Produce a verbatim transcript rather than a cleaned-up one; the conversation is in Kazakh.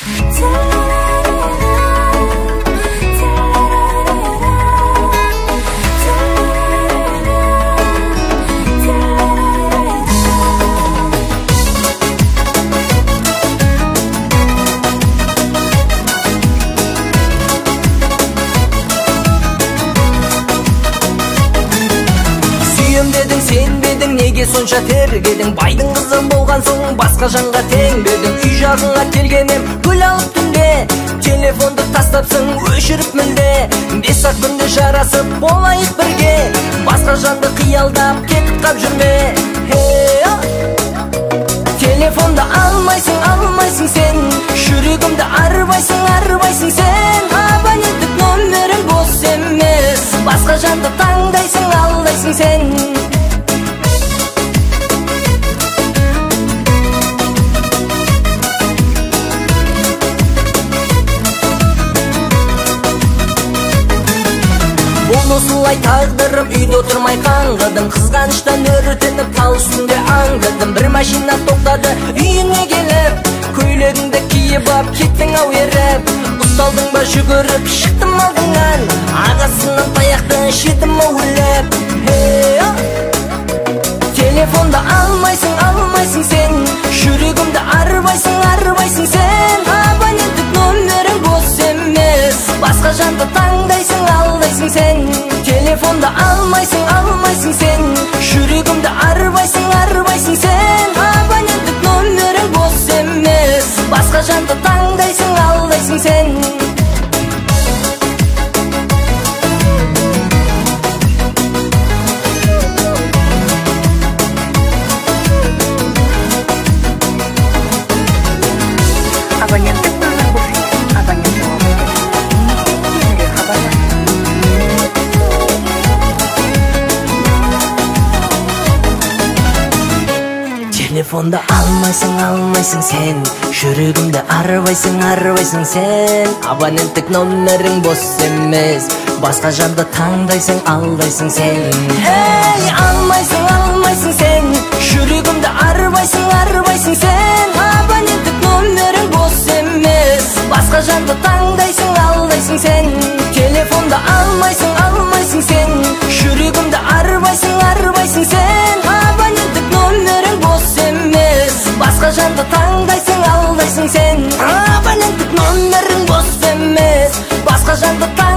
Deдің сенбедің, неге сонша тергедің? Байдың қызы болған соң басқа жанға теңбедің. Үй жағыңа келгенем гүл алып түнде, телефонды тастапсың өшіріп мүлде. Бес ақ күнде жарасып болайық бірге, басқа жанды қиялдап кетіп қап жүрме. Телефонды алмайсың, алмайсың сен, жүрегімді арбайсың, арбайсың сен. Абоненттік номерің бос емес, басқа жанды таңдайсың, алдайсың сен. Бұл осылай тағдырым, үйде отырмай қаңғыдым. Қызғаныштан өртеніп тал үстінде аңдыдым. Бір машина тоқтады үйіне келіп, көйлегіңді киіп ап кеттің ау еріп. Ұсталдың ба жүгіріп, шықтым алдыңнан, ағасынан таяқты шетім өулеп. Телефонды алмайсың, алмайсың сен, жүрегімді арбайсың, арбайсың сен. Абоненттік номерің бос емес, басқа жанды таңдайсың, алдайсың сен. Телефонды алмайсың, алмайсың сен, жүрегімді арбайсың, арбайсың сен. Абоненттік номерің бос емес, басқа жанды таңдайсың, алдайсың сен. Абоненттік номер бос, абонент кейінге хабарлас. Телефонды алмайсың, алмайсың сен, жүрегімді арбайсың, арбайсың сен. Абоненттік номерің бос емес, басқа жанды таңдайсың, алдайсың сен. Эй, алмайсың, алмайсың сен, жүрегімді арбайсың, арбайсың сен. Абоненттік номерің бос емес, басқа жанды таңдайсың, алдайсың сен. Телефонды алмайсың, алмайсың сен, жүрегімді арбайсың, арбайсың сен. Абоненттік номерің бос емес, басқа жанды таңдайсың, алдайсың сен. Абоненттік номерің бос емес, басқа жанды